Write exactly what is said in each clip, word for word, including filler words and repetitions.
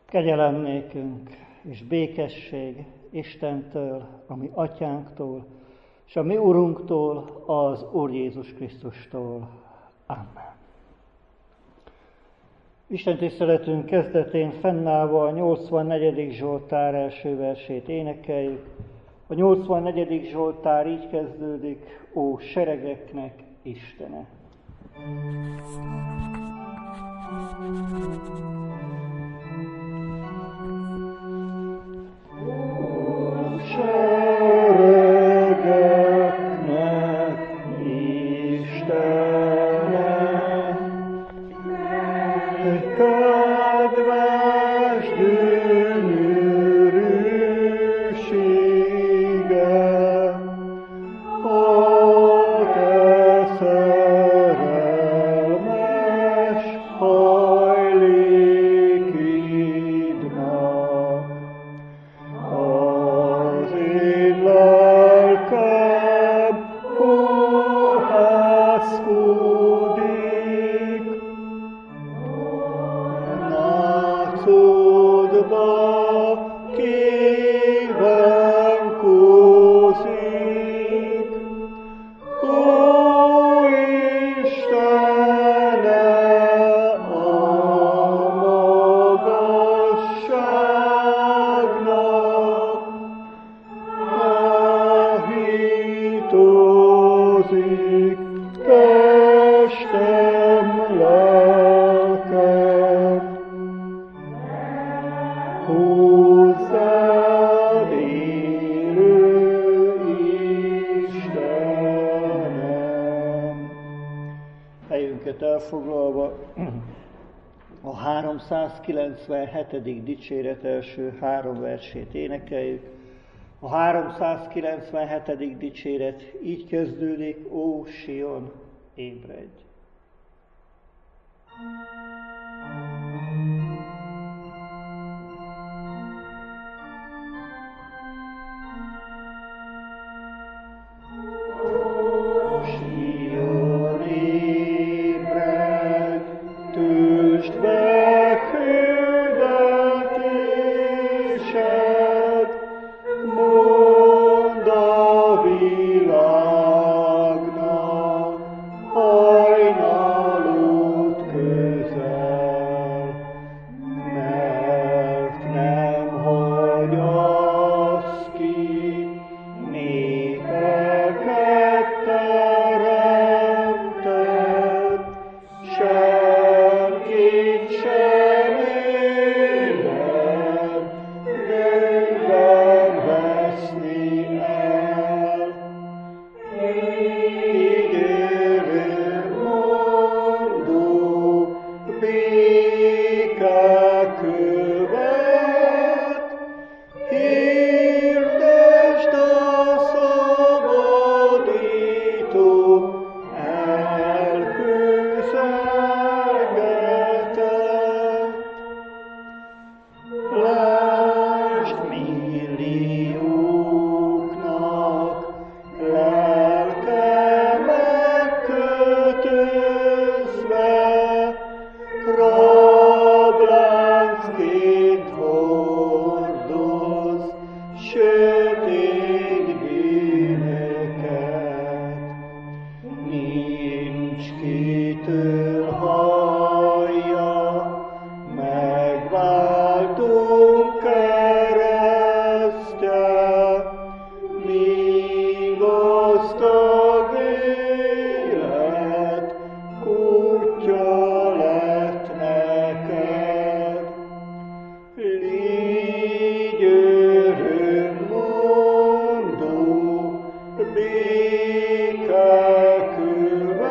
Kegyelem nékünk és békesség Istentől, a mi atyánktól, és a mi Urunktól, az Úr Jézus Krisztustól. Amen. Isten tiszteletünk kezdetén fennállva a nyolcvannegyedik Zsoltár első versét énekeljük. A nyolcvannegyedik Zsoltár így kezdődik: Ó seregeknek Istene! Elfoglalva a háromszázkilencvenhetedik dicséret első három versét énekeljük. A háromszázkilencvenhetedik dicséret így kezdődik: Ó Sion, ébredj!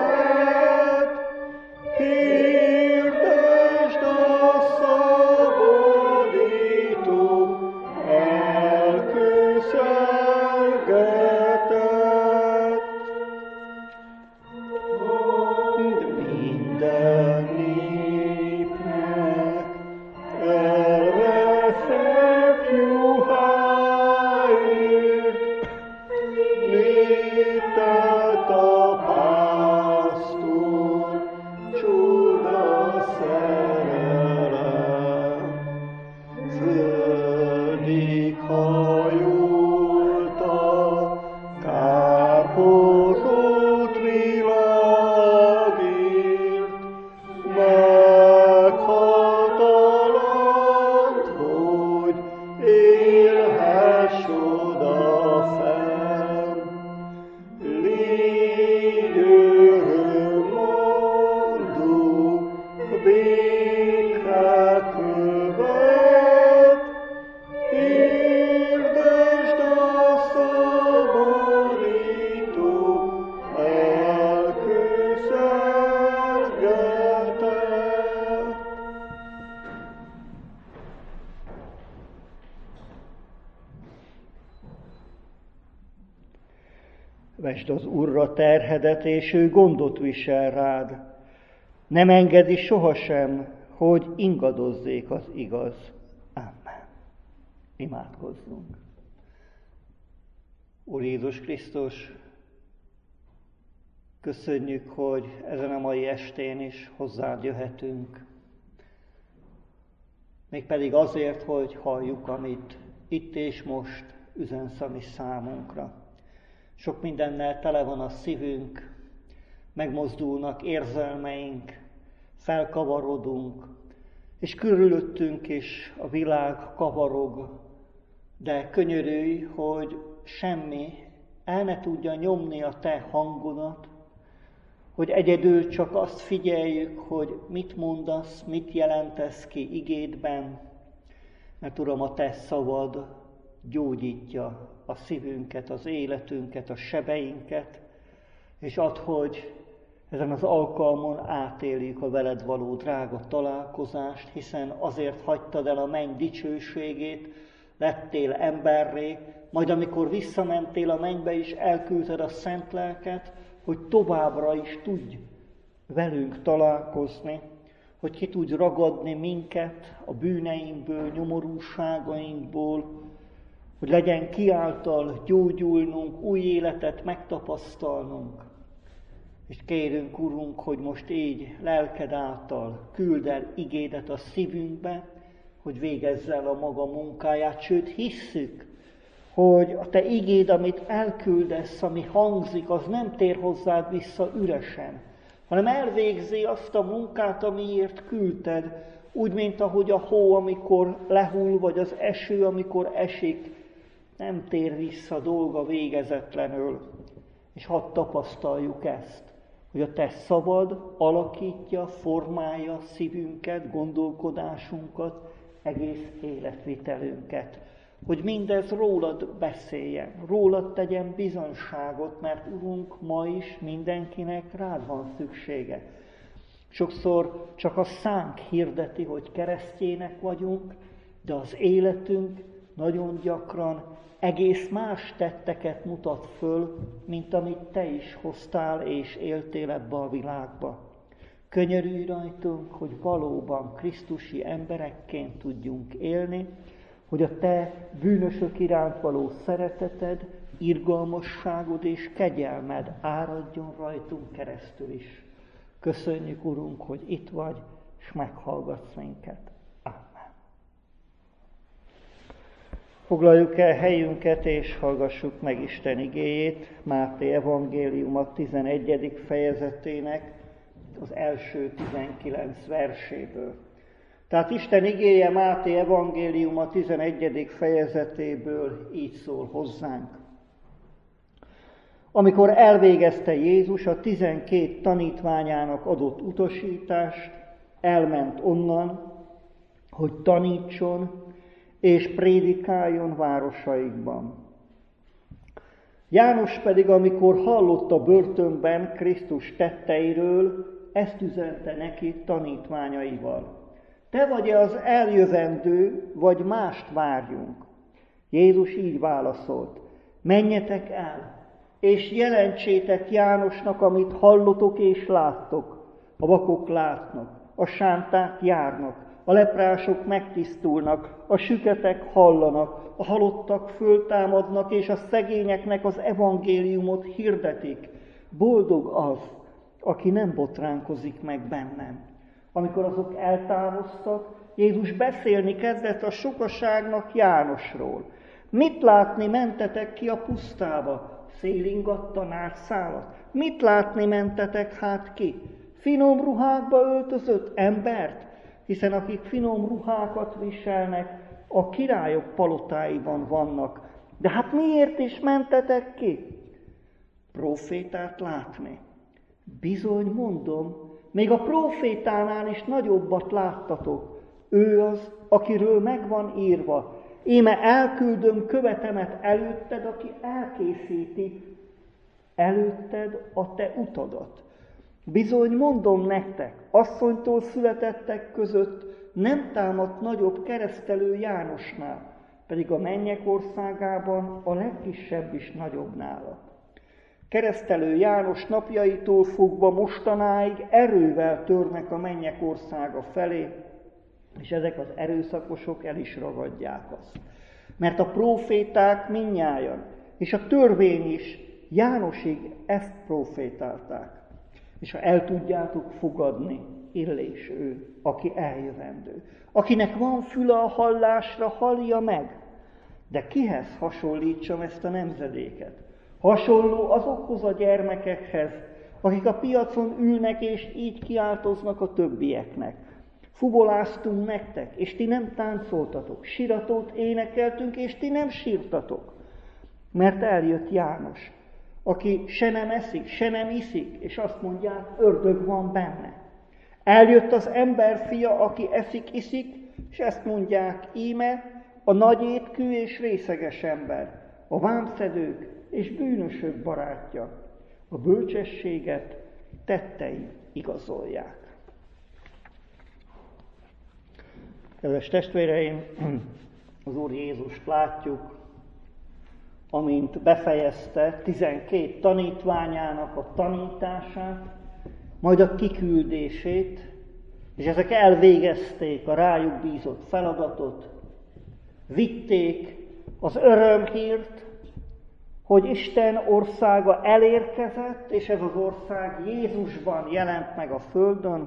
Hirdesd a szabadító Vesd az Urra terhedet, és ő gondot visel rád. Nem engedi sohasem, hogy ingadozzék az igaz. Amen. Imádkozzunk. Úr Jézus Krisztus, köszönjük, hogy ezen a mai estén is hozzád jöhetünk. Mégpedig azért, hogy halljuk, amit itt és most üzensz a mi számunkra. Sok mindennel tele van a szívünk, megmozdulnak érzelmeink, felkavarodunk, és körülöttünk is a világ kavarog, de könyörülj, hogy semmi el ne tudja nyomni a te hangodat, hogy egyedül csak azt figyeljük, hogy mit mondasz, mit jelentesz ki igédben, mert Uram, a te szavad gyógyítja a szívünket, az életünket, a sebeinket, és add, hogy ezen az alkalmon átéljük a veled való drága találkozást, hiszen azért hagytad el a menny dicsőségét, lettél emberré, majd amikor visszamentél a mennybe is, elküldted a szent lelket, hogy továbbra is tudj velünk találkozni, hogy ki tudj ragadni minket a bűneinkből, nyomorúságainkból, hogy legyen kiáltal gyógyulnunk, új életet megtapasztalnunk. És kérünk, Urunk, hogy most így lelked által küld el igédet a szívünkbe, hogy végezz el a maga munkáját, sőt hisszük, hogy a te igéd, amit elküldesz, ami hangzik, az nem tér hozzád vissza üresen, hanem elvégzi azt a munkát, amiért küldted, úgy, mint ahogy a hó, amikor lehull, vagy az eső, amikor esik, nem tér vissza dolga végezetlenül. És hadd tapasztaljuk ezt, hogy a te szavad alakítja, formálja szívünket, gondolkodásunkat, egész életvitelünket. Hogy mindez rólad beszéljen, rólad tegyen bizonyságot, mert Urunk, ma is mindenkinek rád van szüksége. Sokszor csak a szánk hirdeti, hogy keresztjének vagyunk, de az életünk nagyon gyakran egész más tetteket mutat föl, mint amit te is hoztál és éltél ebbe a világba. Könyörülj rajtunk, hogy valóban krisztusi emberekként tudjunk élni, hogy a te bűnösök iránt való szereteted, irgalmasságod és kegyelmed áradjon rajtunk keresztül is. Köszönjük, Urunk, hogy itt vagy, és meghallgatsz minket. Amen. Foglaljuk el helyünket, és hallgassuk meg Isten igéjét, Máté evangéliuma tizenegyedik fejezetének az első tizenkilenc verséből. Tehát Isten igéje Máté evangéliuma tizenegyedik fejezetéből így szól hozzánk. Amikor elvégezte Jézus a tizenkét tanítványának adott utasítást, elment onnan, hogy tanítson és prédikáljon városaikban. János pedig, amikor hallott a börtönben Krisztus tetteiről, ezt üzente neki tanítványaival. Te vagy-e az eljövendő, vagy mást várjunk? Jézus így válaszolt, menjetek el, és jelentsétek Jánosnak, amit hallotok és láttok. A vakok látnak, a sánták járnak, a leprások megtisztulnak, a süketek hallanak, a halottak föltámadnak, és a szegényeknek az evangéliumot hirdetik. Boldog az, aki nem botránkozik meg bennem. Amikor azok eltávoztak, Jézus beszélni kezdett a sokaságnak Jánosról. Mit látni mentetek ki a pusztába? Szélingatta nárdszálat? Mit látni mentetek hát ki? Finom ruhákba öltözött embert? Hiszen akik finom ruhákat viselnek, a királyok palotáiban vannak. De hát miért is mentetek ki? Profétát látni. Bizony mondom, még a profétánál is nagyobbat láttatok. Ő az, akiről megvan írva. Íme elküldöm követemet előtted, aki elkészíti előtted a te utadat. Bizony mondom nektek, asszonytól születettek között nem támadt nagyobb keresztelő Jánosnál, pedig a mennyek országában a legkisebb is nagyobb nála. Keresztelő János napjaitól fogva mostanáig erővel törnek a mennyek országa felé, és ezek az erőszakosok el is ragadják azt. Mert a próféták mindnyájan, és a törvény is Jánosig ezt prófétálták. És ha el tudjátok fogadni, Illés ő, aki eljövendő. Akinek van füle a hallásra, hallja meg. De kihez hasonlítsam ezt a nemzedéket? Hasonló azokhoz a gyermekekhez, akik a piacon ülnek és így kiáltoznak a többieknek. Fuboláztunk nektek, és ti nem táncoltatok, siratót énekeltünk, és ti nem sírtatok. Mert eljött János, aki se nem eszik, se nem iszik, és azt mondják, ördög van benne. Eljött az emberfia, aki eszik, iszik, és ezt mondják, íme a nagy étkű és részeges ember, a vámszedők és bűnösök barátja. A bölcsességet tettei igazolják. Kedves testvéreim, az Úr Jézust látjuk, amint befejezte tizenkét tanítványának a tanítását, majd a kiküldését, és ezek elvégezték a rájuk bízott feladatot, vitték az örömhírt, hogy Isten országa elérkezett, és ez az ország Jézusban jelent meg a földön,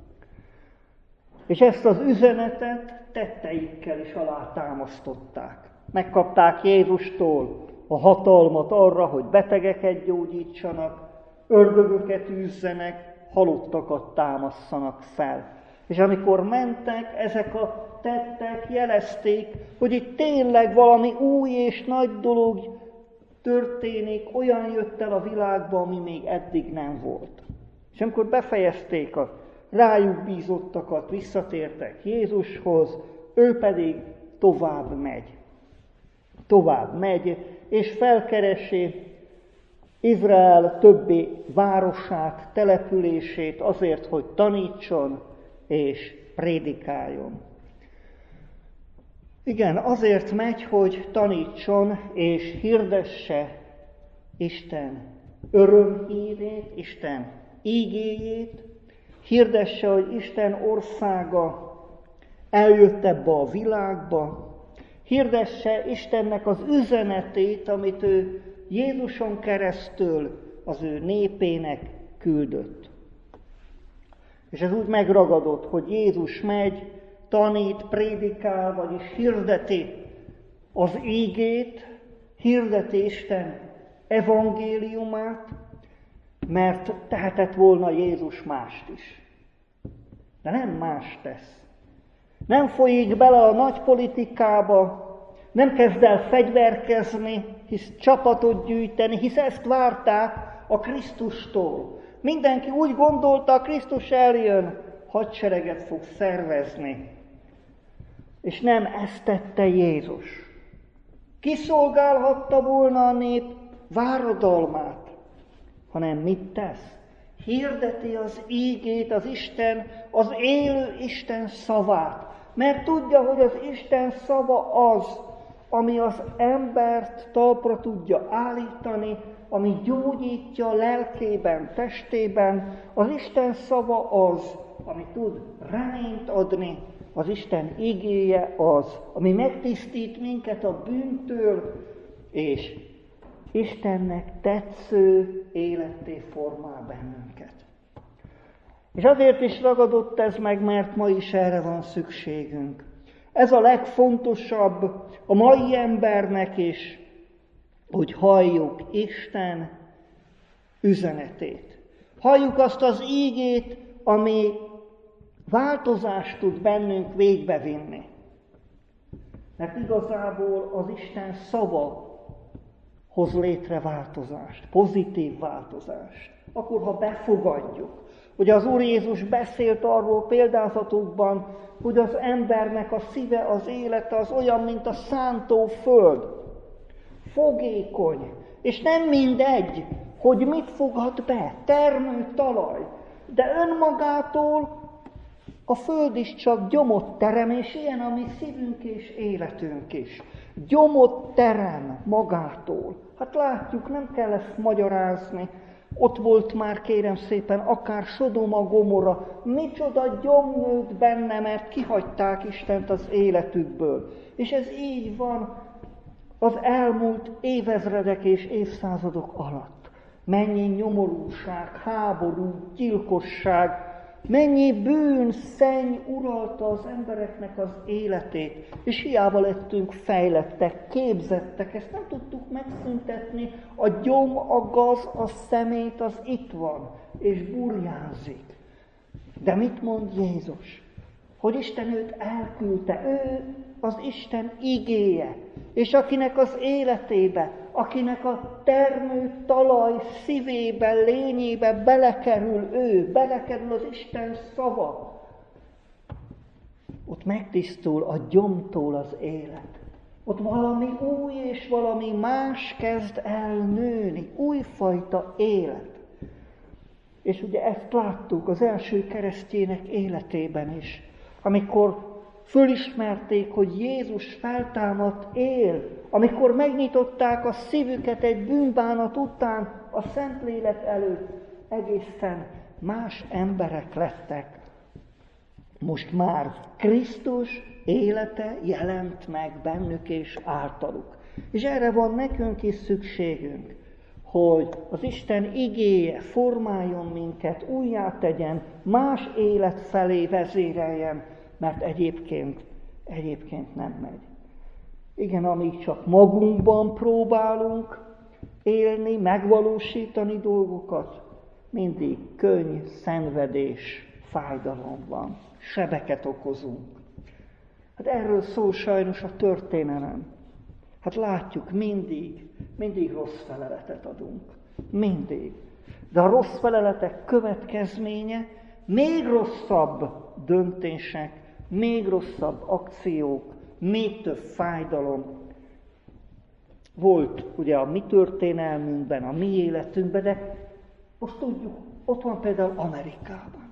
és ezt az üzenetet tetteikkel is alátámasztották. Megkapták Jézustól a hatalmat arra, hogy betegeket gyógyítsanak, ördögöket űzzenek, halottakat támasszanak fel. És amikor mentek, ezek a tettek jelezték, hogy itt tényleg valami új és nagy dolog történik, olyan jött el a világba, ami még eddig nem volt. És amikor befejezték a rájuk bízottakat, visszatértek Jézushoz, ő pedig tovább megy. Tovább megy, és felkeresi Izrael többi városát, települését azért, hogy tanítson és prédikáljon. Igen, azért megy, hogy tanítson és hirdesse Isten örömhírét, Isten ígéjét, hirdesse, hogy Isten országa eljött ebbe a világba, hirdesse Istennek az üzenetét, amit ő Jézuson keresztül az ő népének küldött. És ez úgy megragadott, hogy Jézus megy, tanít, prédikál, vagyis hirdeti az ígét, hirdeti Isten evangéliumát, mert tehetett volna Jézus mást is. De nem más tesz. Nem folyik bele a nagy politikába, nem kezd el fegyverkezni, hisz csapatot gyűjteni, hisz ezt várták a Krisztustól. Mindenki úgy gondolta, a Krisztus eljön, hadsereget fog szervezni. És nem ezt tette Jézus. Kiszolgálhatta volna a nép váradalmát, hanem mit tesz? Hirdeti az ígét, az Isten, az élő Isten szavát. Mert tudja, hogy az Isten szava az, ami az embert talpra tudja állítani, ami gyógyítja lelkében, testében. Az Isten szava az, ami tud reményt adni. Az Isten igéje az, ami megtisztít minket a bűntől, és Istennek tetsző életté formál bennünket. És azért is ragadott ez meg, mert ma is erre van szükségünk. Ez a legfontosabb a mai embernek is, hogy halljuk Isten üzenetét. Halljuk azt az ígét, ami változást tud bennünk végbevinni. Mert igazából az Isten szava hoz létre változást, pozitív változást. Akkor, ha befogadjuk. Ugye az Úr Jézus beszélt arról példázatokban, hogy az embernek a szíve, az élete az olyan, mint a szántó föld. Fogékony, és nem mindegy, hogy mit fogad be, termő talaj, de önmagától A föld is csak gyomot terem, és ilyen a mi szívünk és életünk is. Gyomot terem magától. Hát látjuk, nem kell ezt magyarázni. Ott volt már, kérem szépen, akár Sodoma, Gomorra. Micsoda gyom nőtt benne, mert kihagyták Istent az életükből. És ez így van az elmúlt évezredek és évszázadok alatt. Mennyi nyomorúság, háború, gyilkosság, mennyi bűn, szenny uralta az embereknek az életét, és hiába lettünk fejlettek, képzettek, ezt nem tudtuk megszüntetni. A gyom, a gaz, a szemét az itt van, és burjánzik. De mit mond Jézus? Hogy Isten őt elküldte, ő az Isten igéje, és akinek az életébe, akinek a termő talaj szívébe, lényébe belekerül ő, belekerül az Isten szava, ott megtisztul a gyomtól az élet. Ott valami új és valami más kezd el nőni, újfajta élet. És ugye ezt láttuk az első keresztjének életében is, amikor fölismerték, hogy Jézus feltámadt, él, amikor megnyitották a szívüket egy bűnbánat után a Szentlélek előtt, egészen más emberek lettek. Most már Krisztus élete jelent meg bennük és általuk. És erre van nekünk is szükségünk, hogy az Isten igéje formáljon minket, újjá tegyen, más élet felé vezéreljen, mert egyébként, egyébként nem megy. Igen, amíg csak magunkban próbálunk élni, megvalósítani dolgokat, mindig könny, szenvedés, fájdalom van, sebeket okozunk. Hát erről szól sajnos a történelem. Hát látjuk, mindig, mindig rossz feleletet adunk. Mindig. De a rossz feleletek következménye még rosszabb döntések, még rosszabb akciók, még több fájdalom. Volt ugye a mi történelmünkben, a mi életünkben, de most tudjuk, ott van például Amerikában.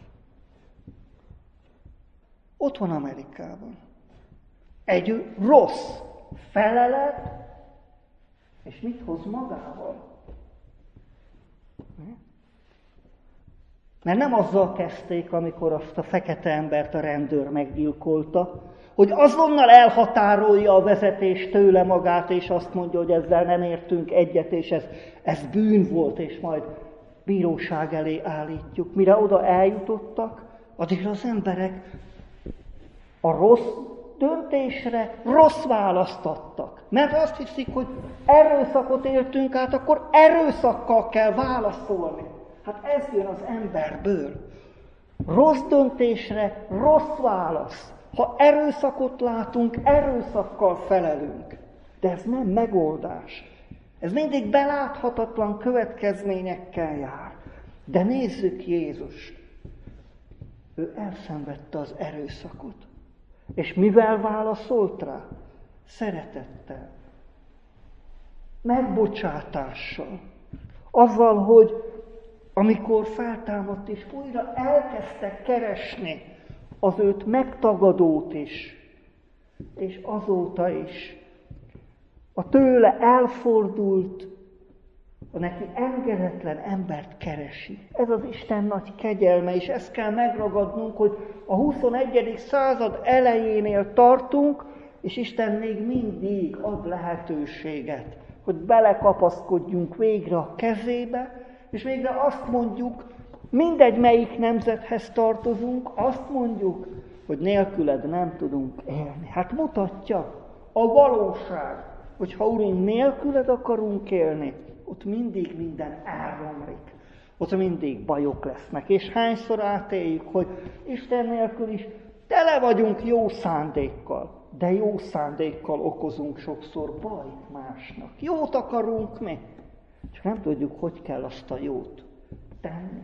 Ott van Amerikában. Egy rossz felelet, és mit hoz magával? Mert nem azzal kezdték, amikor azt a fekete embert a rendőr meggyilkolta, hogy azonnal elhatárolja a vezetés tőle magát, és azt mondja, hogy ezzel nem értünk egyet, és ez, ez bűn volt, és majd bíróság elé állítjuk. Mire oda eljutottak, addigra az emberek a rossz döntésre rossz választ adtak. Mert azt hiszik, hogy erőszakot éltünk át, akkor erőszakkal kell válaszolni. Hát ez jön az emberből. Rossz döntésre rossz válasz. Ha erőszakot látunk, erőszakkal felelünk. De ez nem megoldás. Ez mindig beláthatatlan következményekkel jár. De nézzük Jézust. Ő elszenvedte az erőszakot. És mivel válaszolt rá? Szeretettel. Megbocsátással. Azzal, hogy amikor feltámadt és újra elkezdte keresni az őt megtagadót is, és azóta is a tőle elfordult, a neki engedetlen embert keresi. Ez az Isten nagy kegyelme, és ezt kell megragadnunk, hogy a huszonegyedik század elejénél tartunk, és Isten még mindig ad lehetőséget, hogy belekapaszkodjunk végre a kezébe, és végre azt mondjuk, mindegy melyik nemzethez tartozunk, azt mondjuk, hogy nélküled nem tudunk élni. Hát mutatja a valóság, hogy ha Urunk nélküled akarunk élni, ott mindig minden elromlik. Ott mindig bajok lesznek. És hányszor átéljük, hogy Isten nélkül is tele vagyunk jó szándékkal, de jó szándékkal okozunk sokszor bajt másnak. Jót akarunk mi, csak nem tudjuk, hogy kell azt a jót tenni.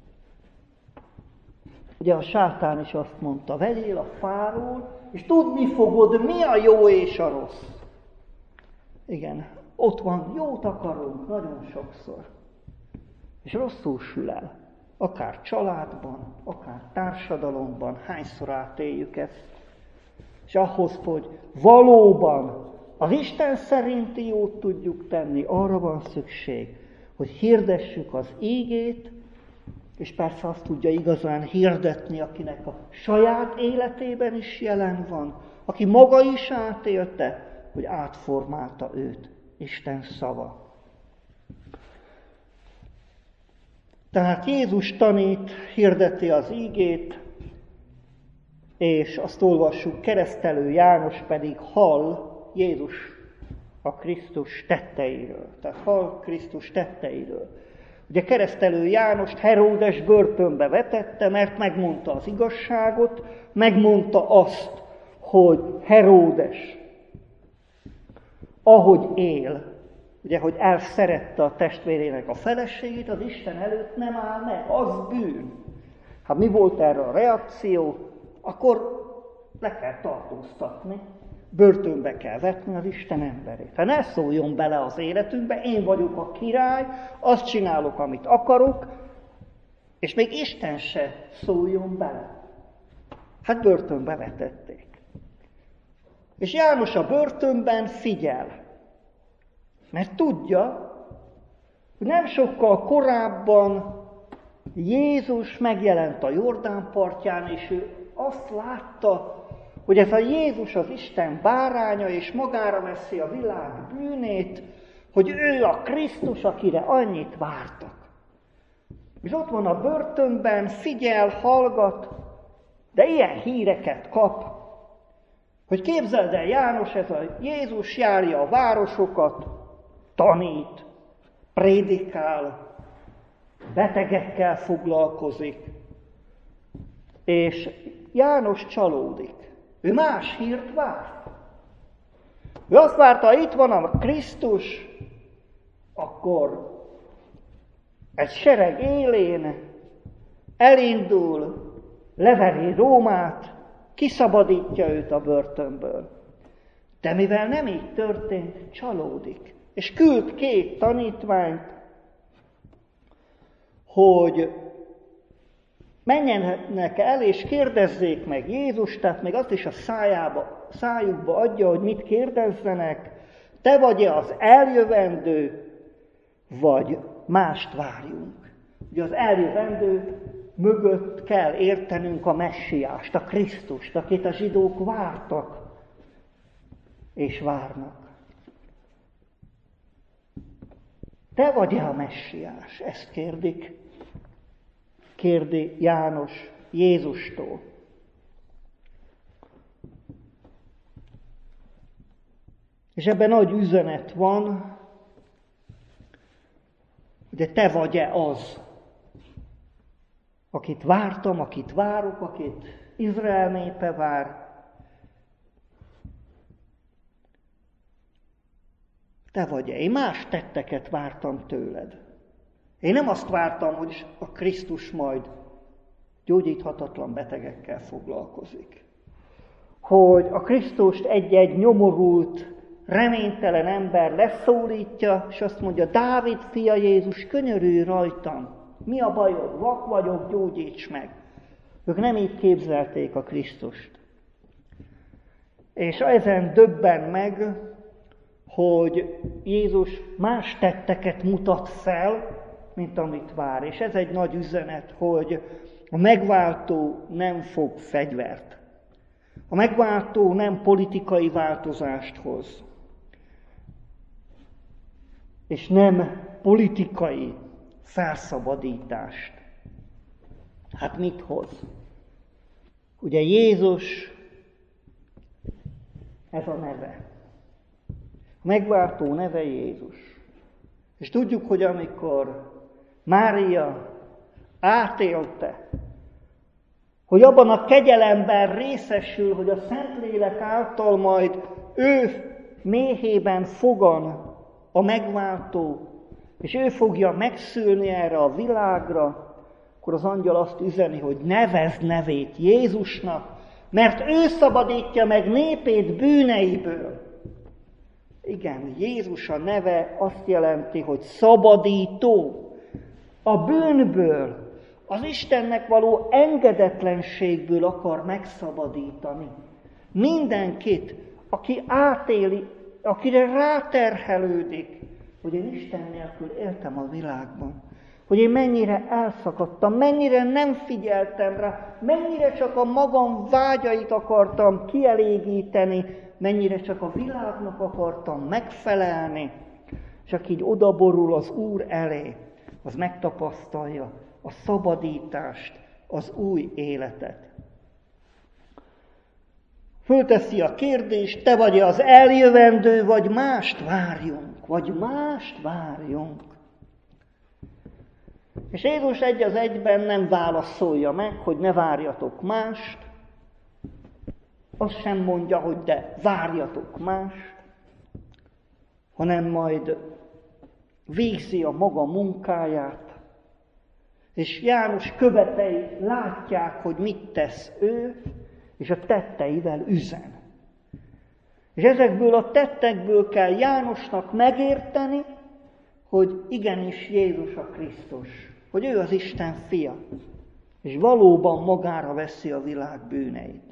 Ugye a sátán is azt mondta, vegyél a fáról, és tudni fogod, mi a jó és a rossz. Igen, ott van, jót akarunk nagyon sokszor, és rosszul sül el. akár családban, akár társadalomban, hányszor átéljük ezt. És ahhoz, hogy valóban az Isten szerinti jót tudjuk tenni, arra van szükség, hogy hirdessük az ígét, és persze azt tudja igazán hirdetni, akinek a saját életében is jelen van, aki maga is átélte, hogy átformálta őt Isten szava. Tehát Jézus tanít, hirdeti az ígét, és azt olvassuk, keresztelő János pedig hall Jézus a Krisztus tetteiről. Tehát hall Krisztus tetteiről. Ugye keresztelő Jánost Heródes börtönbe vetette, mert megmondta az igazságot, megmondta azt, hogy Heródes, ahogy él, ugye, hogy elszerette a testvérének a feleségét, az Isten előtt nem áll meg, az bűn. Hát mi volt erre a reakció? Akkor le kell tartóztatni, börtönbe kell vetni az Isten emberét. Hát ne szóljon bele az életünkbe, én vagyok a király, azt csinálok, amit akarok, és még Isten se szóljon bele. Hát börtönbe vetették. És János a börtönben figyel, mert tudja, hogy nem sokkal korábban Jézus megjelent a Jordán partján, és ő azt látta, hogy ez a Jézus az Isten báránya, és magára veszi a világ bűnét, hogy ő a Krisztus, akire annyit vártak. És ott van a börtönben, figyel, hallgat, de ilyen híreket kap, hogy képzeld el, János, ez a Jézus járja a városokat, tanít, prédikál, betegekkel foglalkozik, és János csalódik. Ő más hírt vár. Ő azt várta, ha itt van a Krisztus, akkor egy sereg élén elindul, leveri Rómát, kiszabadítja őt a börtönből. De mivel nem így történt, csalódik. És küld két tanítványt, hogy menjenek el és kérdezzék meg Jézust, tehát még azt is a szájába, szájukba adja, hogy mit kérdezzenek, te vagy-e az eljövendő, vagy mást várjunk. Ugye az eljövendő mögött kell értenünk a messiást, a Krisztust, akit a zsidók vártak és várnak. Te vagy-e a messiás? Ezt kérdik. Kérdi János Jézustól. És ebben nagy üzenet van, de te vagy-e az, akit vártam, akit várok, akit Izrael népe vár. Te vagy-e? Én más tetteket vártam tőled. Én nem azt vártam, hogy a Krisztus majd gyógyíthatatlan betegekkel foglalkozik. Hogy a Krisztust egy-egy nyomorult, reménytelen ember leszólítja, és azt mondja, Dávid fia Jézus, könyörülj rajtam, mi a bajod, vak vagyok, gyógyíts meg. Ők nem így képzelték a Krisztust. És ezen döbben meg, hogy Jézus más tetteket mutat fel, mint amit vár. És ez egy nagy üzenet, hogy a megváltó nem fog fegyvert. A megváltó nem politikai változást hoz. És nem politikai felszabadítást. Hát mit hoz? Ugye Jézus, ez a neve. A megváltó neve Jézus. És tudjuk, hogy amikor Mária átélte, hogy abban a kegyelemben részesül, hogy a Szentlélek által majd ő méhében fogan a megváltó, és ő fogja megszülni erre a világra, akkor az angyal azt üzeni, hogy nevezd nevét Jézusnak, mert ő szabadítja meg népét bűneiből. Igen, Jézus a neve azt jelenti, hogy szabadító. A bűnből, Az Istennek való engedetlenségből akar megszabadítani. Mindenkit, aki átéli, akire ráterhelődik, hogy én Isten nélkül éltem a világban. Hogy én mennyire elszakadtam, mennyire nem figyeltem rá, mennyire csak a magam vágyait akartam kielégíteni, mennyire csak a világnak akartam megfelelni, csak így odaborul az Úr elé, az megtapasztalja a szabadítást, az új életet. Fölteszi a kérdést, te vagy az eljövendő, vagy mást várjunk, vagy mást várjunk. És Jézus egy az egyben nem válaszolja meg, hogy ne várjatok mást, azt sem mondja, hogy de várjatok mást, hanem majd végzi a maga munkáját, és János követei látják, hogy mit tesz ő, és a tetteivel üzen. És ezekből a tettekből kell Jánosnak megérteni, hogy igenis Jézus a Krisztus, hogy ő az Isten fia, és valóban magára veszi a világ bűneit.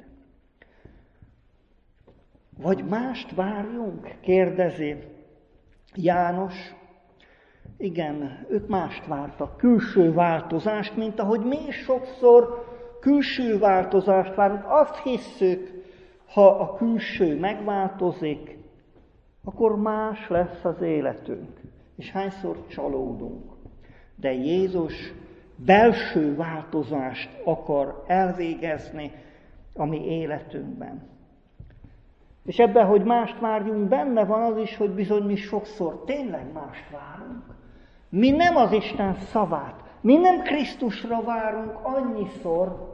Vagy mást várjunk? Kérdezi János. Igen, ők mást vártak, külső változást, mint ahogy mi is sokszor külső változást várunk. Azt hisszük, ha a külső megváltozik, akkor más lesz az életünk. És hányszor csalódunk. De Jézus belső változást akar elvégezni a mi életünkben. És ebben, hogy mást várjunk, benne van az is, hogy bizony mi sokszor tényleg mást várunk. Mi nem az Isten szavát, mi nem Krisztusra várunk annyiszor,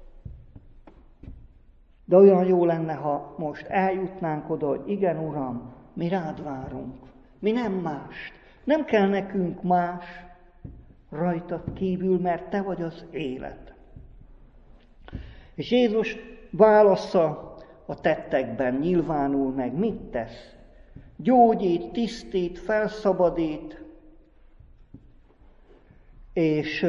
de olyan jó lenne, ha most eljutnánk oda, hogy igen, Uram, mi rád várunk. Mi nem mást. Nem kell nekünk más rajtad kívül, mert te vagy az élet. És Jézus válasza a tettekben nyilvánul meg. Mit tesz? Gyógyít, tisztít, felszabadít, és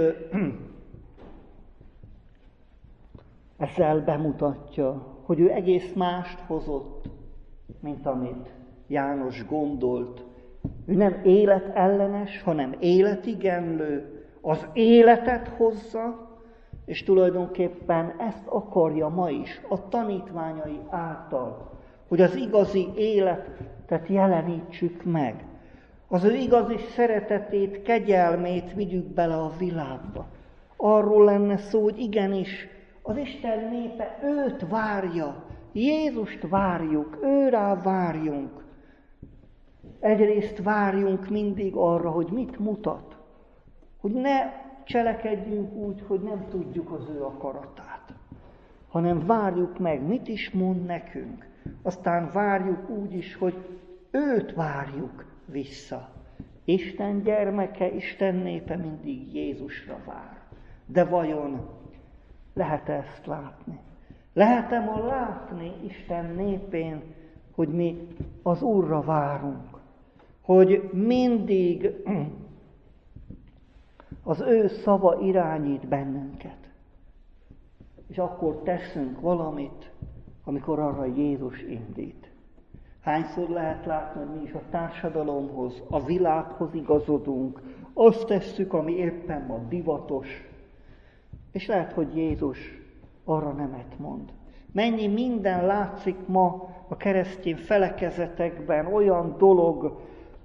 ezzel bemutatja, hogy ő egész mást hozott, mint amit János gondolt. Ő nem életellenes, hanem életigenlő, az életet hozza, és tulajdonképpen ezt akarja ma is a tanítványai által, hogy az igazi életet jelenítsük meg. Az ő igazi szeretetét, kegyelmét vigyük bele a világba. Arról lenne szó, hogy igenis, az Isten népe őt várja, Jézust várjuk, őrá várjunk. Egyrészt várjunk mindig arra, hogy mit mutat, hogy ne cselekedjünk úgy, hogy nem tudjuk az ő akaratát, hanem várjuk meg, mit is mond nekünk. Aztán várjuk úgy is, hogy őt várjuk vissza. Isten gyermeke, Isten népe mindig Jézusra vár. De vajon lehet-e ezt látni? Lehet-e ma látni Isten népén, hogy mi az Úrra várunk? Hogy mindig az ő szava irányít bennünket. És akkor teszünk valamit, amikor arra Jézus indít. Hányszor lehet látni, hogy mi is a társadalomhoz, a világhoz igazodunk, azt tesszük, ami éppen ma divatos, és lehet, hogy Jézus arra nemet mond. Mennyi minden látszik ma a keresztény felekezetekben, olyan dolog,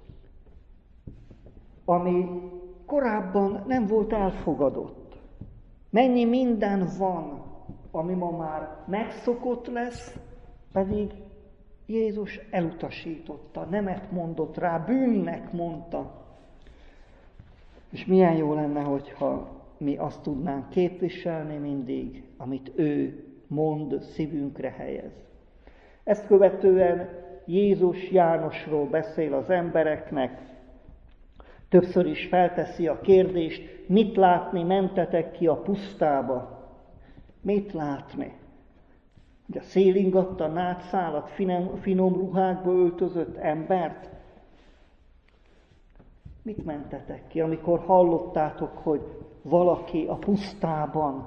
ami korábban nem volt elfogadott. Mennyi minden van, ami ma már megszokott lesz, pedig Jézus elutasította, nemet mondott rá, bűnnek mondta. És milyen jó lenne, hogyha mi azt tudnánk képviselni mindig, amit ő mond, szívünkre helyez. Ezt követően Jézus Jánosról beszél az embereknek, többször is felteszi a kérdést, mit látni mentetek ki a pusztába? Mit látni? Hogy a szél ingatta nátszálat, finom, finom ruhákba öltözött embert? Mit mentetek ki, amikor hallottátok, hogy valaki a pusztában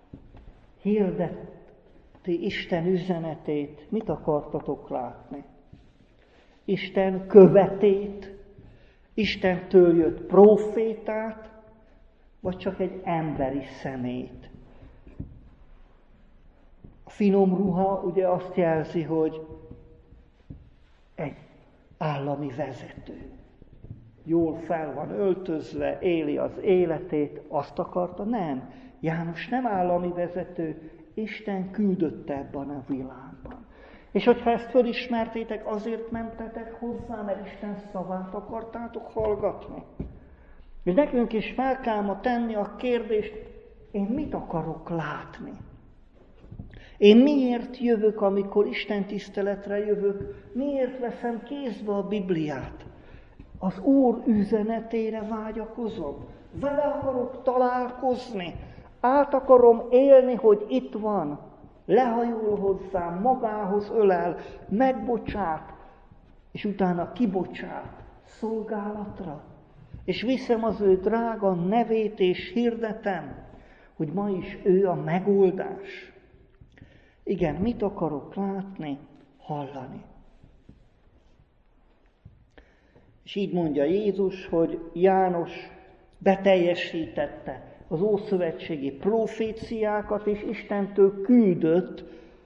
hirdeti Isten üzenetét, mit akartatok látni? Isten követét, Istentől jött prófétát, vagy csak egy emberi szemét? A finom ruha ugye azt jelzi, hogy egy állami vezető. Jól fel van öltözve, éli az életét, azt akarta? Nem. János nem állami vezető, Isten küldötte ebben a világban. És hogyha ezt fölismertétek, azért mentetek hozzá, mert Isten szavát akartátok hallgatni. És nekünk is fel kell ma tenni a kérdést, én mit akarok látni? Én miért jövök, amikor Isten tiszteletre jövök? Miért veszem kézbe a Bibliát? Az Úr üzenetére vágyakozom. Vele akarok találkozni. Át akarom élni, hogy itt van. Lehajol hozzám, magához ölel, megbocsát, és utána kibocsát szolgálatra. És viszem az ő drága nevét, és hirdetem, hogy ma is ő a megoldás. Igen, mit akarok látni, hallani? És így mondja Jézus, hogy János beteljesítette az ószövetségi proféciákat, és Istentől küldött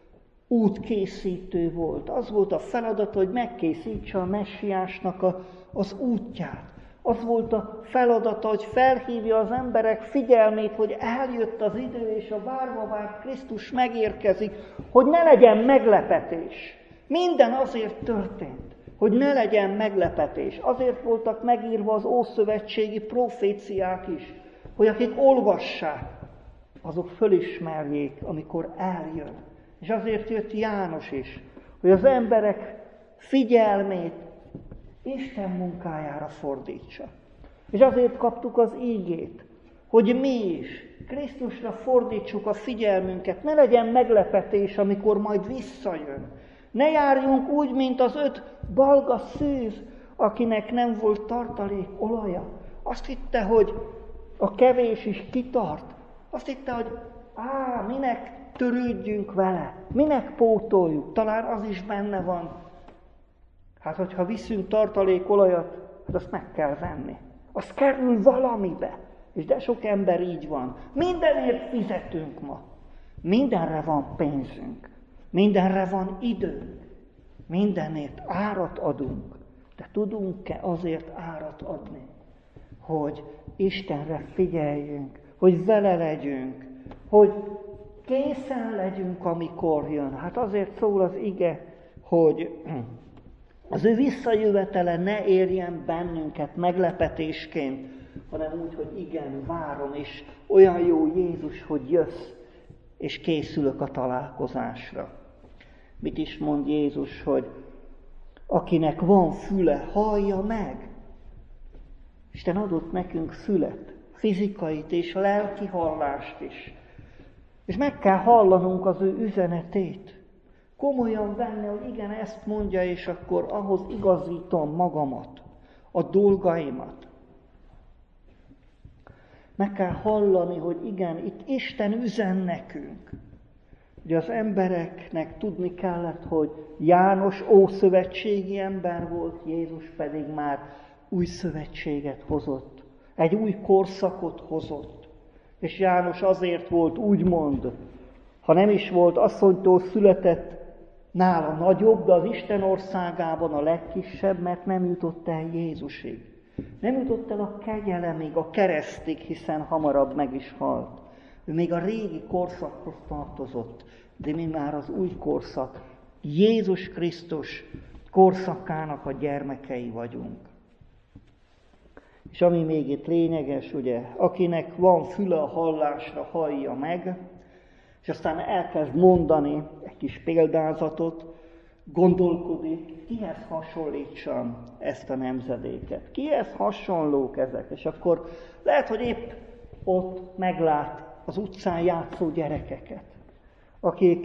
útkészítő volt. Az volt a feladat, hogy megkészítse a messiásnak a, az útját. Az volt a feladata, hogy felhívja az emberek figyelmét, hogy eljött az idő, és a várva várt Krisztus megérkezik, hogy ne legyen meglepetés. Minden azért történt, hogy ne legyen meglepetés. Azért voltak megírva az ószövetségi proféciák is, hogy akik olvassák, azok fölismerjék, amikor eljön. És azért jött János is, hogy az emberek figyelmét Isten munkájára fordítsa. És azért kaptuk az ígét, hogy mi is Krisztusra fordítsuk a figyelmünket. Ne legyen meglepetés, amikor majd visszajön. Ne járjunk úgy, mint az öt balga szűz, akinek nem volt tartalék olaja. Azt hitte, hogy a kevés is kitart. Azt hitte, hogy á, minek törődjünk vele, minek pótoljuk, talán az is benne van. Hát, hogyha viszünk tartalékolajat, hát azt meg kell venni. Az kerül valamibe. És de sok ember így van. Mindenért fizetünk ma. Mindenre van pénzünk. Mindenre van időnk. Mindenért árat adunk. De tudunk-e azért árat adni? Hogy Istenre figyeljünk, hogy vele legyünk, hogy készen legyünk, amikor jön. Hát azért szól az ige, hogy az ő visszajövetele ne érjen bennünket meglepetésként, hanem úgy, hogy igen, várom, és olyan jó Jézus, hogy jössz, és készülök a találkozásra. Mit is mond Jézus, hogy akinek van füle, hallja meg. Isten adott nekünk fület, fizikait és lelki hallást is. És meg kell hallanunk az ő üzenetét. Komolyan venni, hogy igen, ezt mondja, és akkor ahhoz igazítom magamat, a dolgaimat. Meg kell hallani, hogy igen, itt Isten üzen nekünk. Ugye az embereknek tudni kellett, hogy János ószövetségi ember volt, Jézus pedig már új szövetséget hozott. Egy új korszakot hozott. És János azért volt úgymond, ha nem is volt asszonytól született, nála nagyobb, de az Isten országában a legkisebb, mert nem jutott el Jézusig. Nem jutott el a kegyelemig, a keresztig, hiszen hamarabb meg is halt. Ő még a régi korszakhoz tartozott, de mi már az új korszak, Jézus Krisztus korszakának a gyermekei vagyunk. És ami még itt lényeges, ugye, akinek van füle a hallásra, hallja meg, és aztán elkezd mondani egy kis példázatot, gondolkodik, kihez hasonlítsam ezt a nemzedéket, kihez hasonlók ezek, és akkor lehet, hogy épp ott meglát az utcán játszó gyerekeket, akik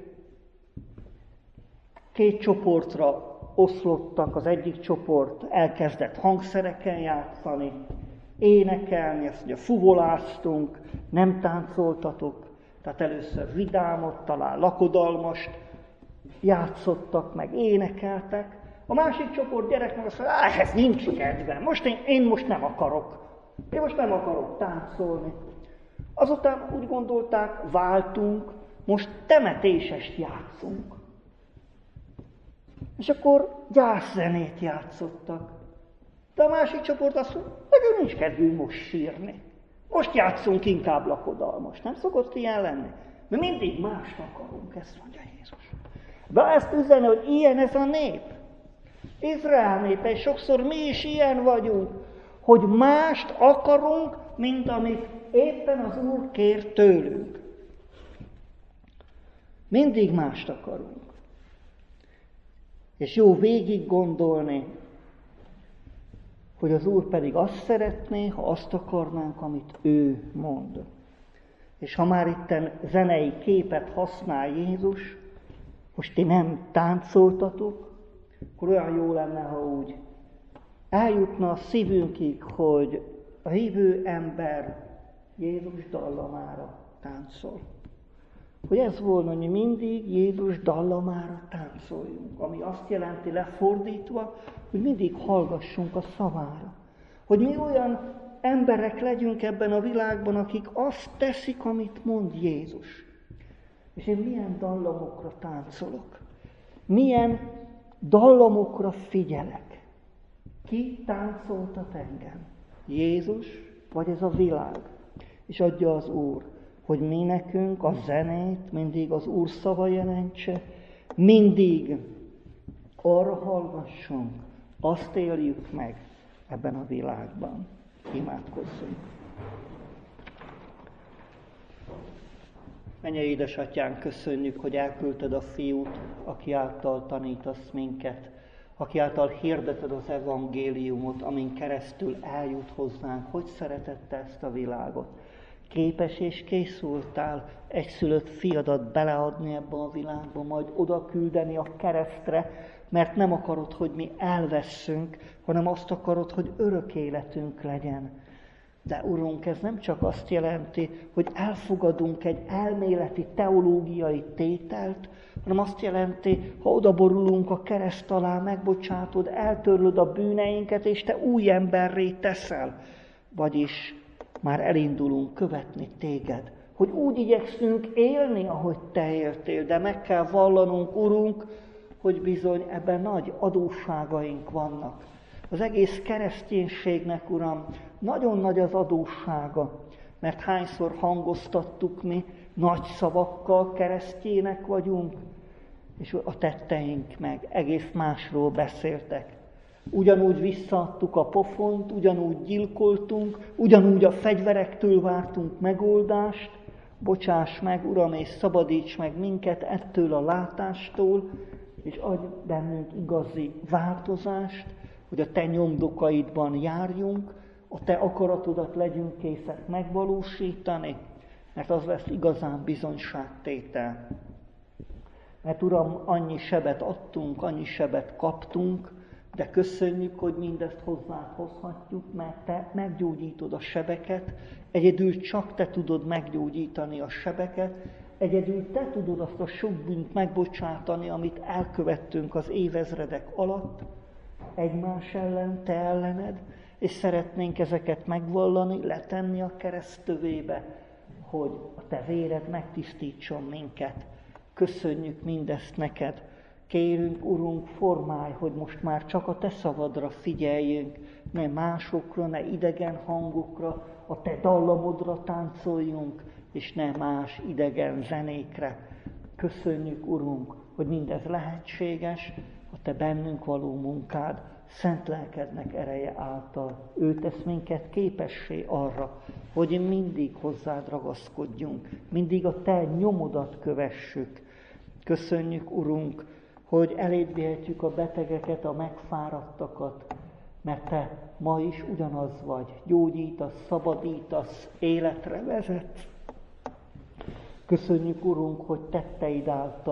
két csoportra oszlottak, az egyik csoport elkezdett hangszereken játszani, énekelni, ezt ugye fuvoláztunk, nem táncoltatok, tehát először vidámot, talán lakodalmast játszottak, meg énekeltek. A másik csoport gyerek meg azt mondja, áh, ez nincs kedvem, most én, én most nem akarok. Én most nem akarok táncolni. Azután úgy gondolták, váltunk, most temetésest játszunk. És akkor gyászzenét játszottak. De a másik csoport azt mondja, hogy nincs kedvünk most sírni. Most játszunk inkább lakodalmast. Nem szokott ilyen lenni? Mi mindig mást akarunk, ezt mondja Jézus. De ezt üzeni, hogy ilyen ez a nép. Izrael népe, és sokszor mi is ilyen vagyunk, hogy mást akarunk, mint amit éppen az Úr kér tőlünk. Mindig mást akarunk. És jó végig gondolni, hogy az Úr pedig azt szeretné, ha azt akarnánk, amit ő mond. És ha már itten zenei képet használ Jézus, most ti nem táncoltatok, akkor olyan jó lenne, ha úgy eljutna a szívünkig, hogy a hívő ember Jézus dallamára táncol. Hogy ez volna, hogy mindig Jézus dallamára táncoljunk, ami azt jelenti lefordítva, hogy mindig hallgassunk a szavára. Hogy mi olyan emberek legyünk ebben a világban, akik azt teszik, amit mond Jézus. És én milyen dallamokra táncolok? Milyen dallamokra figyelek? Ki táncoltat engem? Jézus, vagy ez a világ? És adja az Úr, hogy mi nekünk a zenét mindig az Úr szava jelentse, mindig arra hallgassunk, azt éljük meg ebben a világban. Imádkozzunk! Mennyei édesatyánk, köszönjük, hogy elküldted a Fiút, aki által tanítasz minket, aki által hirdeted az evangéliumot, amin keresztül eljut hozzánk, hogy szeretette ezt a világot. Képes és kész voltál egyszülött fiadat beleadni ebbe a világba, majd oda küldeni a keresztre, mert nem akarod, hogy mi elvesszünk, hanem azt akarod, hogy örök életünk legyen. De Urunk, ez nem csak azt jelenti, hogy elfogadunk egy elméleti teológiai tételt, hanem azt jelenti, ha odaborulunk a kereszt alá, megbocsátod, eltörlöd a bűneinket, és te új emberré teszel. Vagyis már elindulunk követni téged, hogy úgy igyekszünk élni, ahogy te éltél, de meg kell vallanunk, Urunk, hogy bizony ebben nagy adósságaink vannak. Az egész kereszténységnek, Uram, nagyon nagy az adóssága, mert hányszor hangoztattuk mi, nagy szavakkal keresztjének vagyunk, és a tetteink meg egész másról beszéltek. Ugyanúgy visszaadtuk a pofont, ugyanúgy gyilkoltunk, ugyanúgy a fegyverektől vártunk megoldást. Bocsáss meg, Uram, és szabadíts meg minket ettől a látástól, és adj bennünk igazi változást, hogy a te nyomdokaidban járjunk, a te akaratodat legyünk készek megvalósítani, mert az lesz igazán bizonyságtétel. Mert Uram, annyi sebet adtunk, annyi sebet kaptunk, de köszönjük, hogy mindezt hozzád hozhatjuk, mert te meggyógyítod a sebeket, egyedül csak te tudod meggyógyítani a sebeket, egyedül te tudod azt a sok bűnt megbocsátani, amit elkövettünk az évezredek alatt, egymás ellen, te ellened, és szeretnénk ezeket megvallani, letenni a kereszt tövébe, hogy a te véred megtisztítson minket. Köszönjük mindezt neked. Kérünk, Urunk, formálj, hogy most már csak a te szavadra figyeljünk, ne másokra, ne idegen hangokra, a te dallamodra táncoljunk, és ne más idegen zenékre. Köszönjük, Urunk, hogy mindez lehetséges, a te bennünk való munkád, szent lelkednek ereje által. Ő tesz minket képessé arra, hogy mindig hozzád ragaszkodjunk, mindig a te nyomodat kövessük. Köszönjük, Urunk, hogy eléd vihetjük a betegeket, a megfáradtakat, mert te ma is ugyanaz vagy, gyógyítasz, szabadítasz, életre vezetsz. Köszönjük, Urunk, hogy tetteid által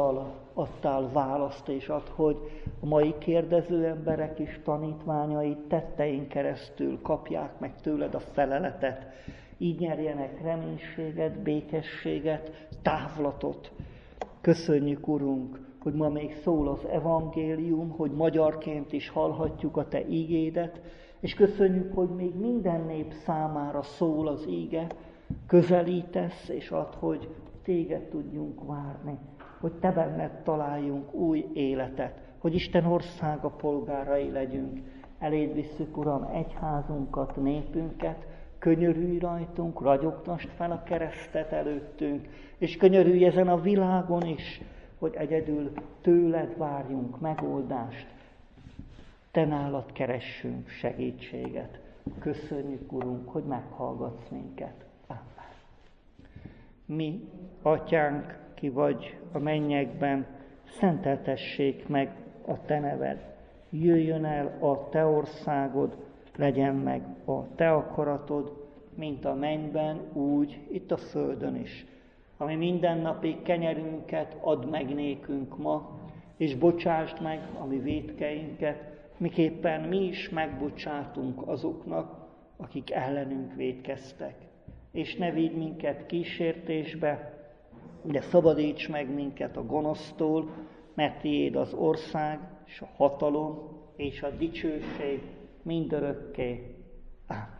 adtál választ, és ad, hogy a mai kérdező emberek is tanítványai tettein keresztül kapják meg tőled a feleletet. Így nyerjenek reménységet, békességet, távlatot. Köszönjük, Urunk, hogy ma még szól az evangélium, hogy magyarként is hallhatjuk a Te ígédet, és köszönjük, hogy még minden nép számára szól az íge, közelítesz, és ad, hogy Téged tudjunk várni, hogy Te benned találjunk új életet, hogy Isten országa polgárai legyünk. Eléd visszük, Uram, egyházunkat, népünket, könyörülj rajtunk, ragyogtasd fel a keresztet előttünk, és könyörülj ezen a világon is, hogy egyedül tőled várjunk megoldást, Te nálad keressünk segítséget. Köszönjük, Urunk, hogy meghallgatsz minket. Amen. Mi, Atyánk, ki vagy a mennyekben, szenteltessék meg a Te neved. Jöjjön el a Te országod, legyen meg a Te akaratod, mint a mennyben, úgy itt a földön is. Ami mindennapi kenyerünket add meg nékünk ma, és bocsásd meg a mi vétkeinket, miképpen mi is megbocsátunk azoknak, akik ellenünk vétkeztek. És ne vigy minket kísértésbe, de szabadíts meg minket a gonosztól, mert Tiéd az ország, és a hatalom, és a dicsőség mindörökké. Amen.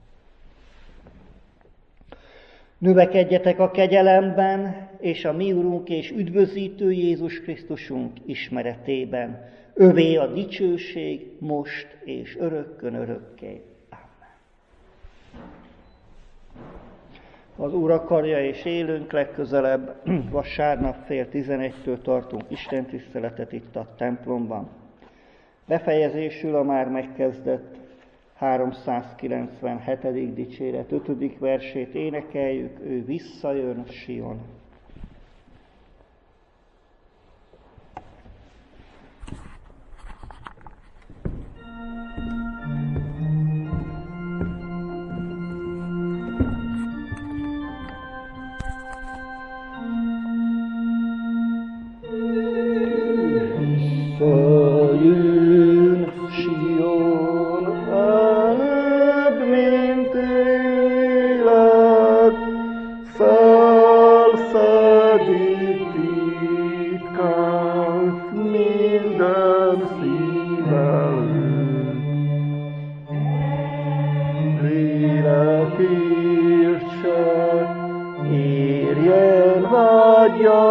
Növekedjetek a kegyelemben, és a mi Urunk és üdvözítő Jézus Krisztusunk ismeretében. Övé a dicsőség most és örökkön örökké. Amen. Az Úr akarja és élünk, legközelebb vasárnap fél tizenegytől tartunk istentiszteletet itt a templomban. Befejezésül a már megkezdett háromszázkilencvenhetedik dicséret ötödik versét énekeljük, ő visszajön Sion. Érjen vágyja